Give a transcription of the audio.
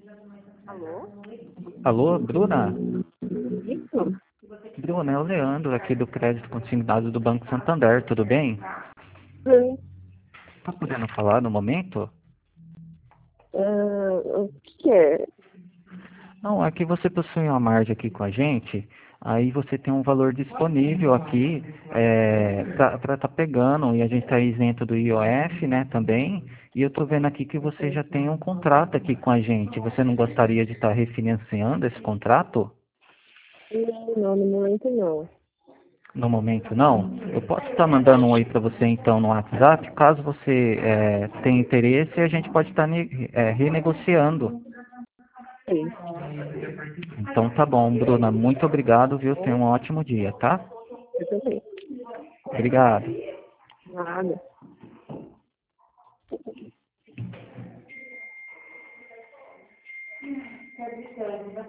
Alô? Alô, Bruna? Isso? Bruna, é o Leandro aqui do Crédito Consignado do Banco Santander, tudo bem? Sim. Tá podendo falar no momento? O que é? Não, aqui você possui uma margem aqui com a gente, aí você tem um valor disponível aqui para estar pegando, e a gente está isento do IOF, né, também, e eu estou vendo aqui que você já tem um contrato aqui com a gente. Você não gostaria de estar refinanciando esse contrato? Não, no momento não. No momento não. Eu posso estar mandando um oi para você então no WhatsApp, caso você tenha interesse, a gente pode estar renegociando. Sim. Então tá bom, Bruna, muito obrigado, viu? Tenha um ótimo dia, tá? Eu também. Obrigado. Nada.